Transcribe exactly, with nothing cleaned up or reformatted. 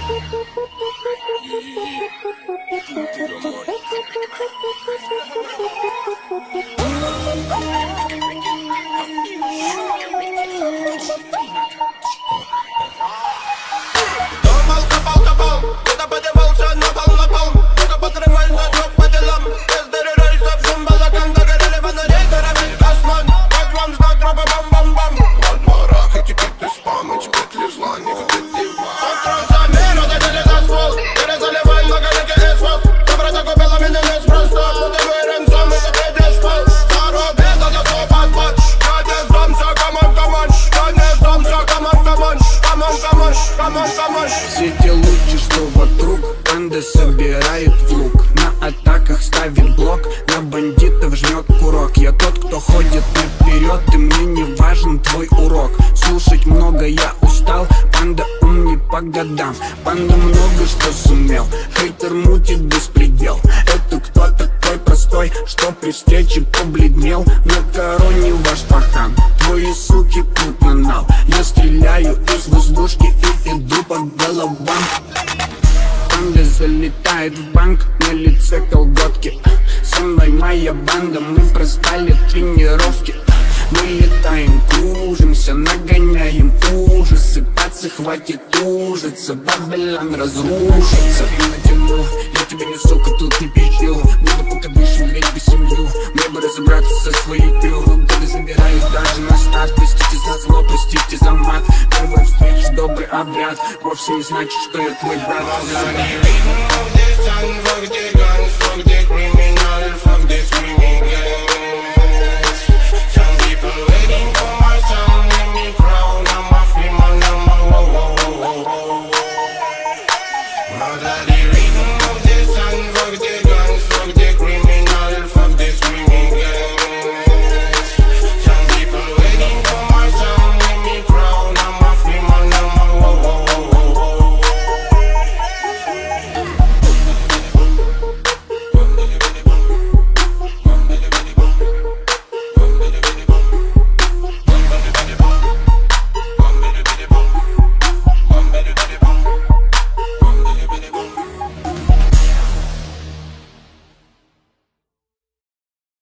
Думал, копал, копал, куда подевался, напал, напал. Только подрывай задруг по делам. Без дыры в шум балаган, догорели фонари, корабель космон. Как вам знак, тропы бам-бам-бам. На дворах эти киты спам, эти петли зла, никогда дива. Под трусами родители за ствол, перезаливай многолетний асфальт. Доброта купила меня неспроста, будто уверен сам, это предиспал. Зарубил, это все подпад. Я не сдамся, камон, камон. Я не сдамся, камон, камон. Камон, камон, камон, камон. Все те лучи, что вокруг, панда собирает в лук. На атаках ставит блок, на бандитов жмет курок. Я тот, кто ходит наперед, и мне не важен твой урок. Слушать много я устал, панда умней по годам. Панда много что сумел, хейтер мутит беспредел. Это кто такой простой, что при встрече побледнел? На короне ваш пахан, твои суки пут на нал. Я стреляю из воздушки и иду по головам. Панда залетает в банк, на лице колготки. Со мной моя банда, мы проспали тренировки. Мы летаем, кружимся, нагоняем ужасы. Пацы, хватит ужиться, Бабилон разрушится. И натяну, я тебя не, сука, тут не пищу. Буду пока дышим, греть бы семью. Мне бы разобраться со своей крю. Годы забираюсь даже на старт. Простите за зло, простите за мат. Первая встреча, добрый обряд вовсе не значит, что я твой брат. Fuck the guns, fuck the criminal, fuck this criminal.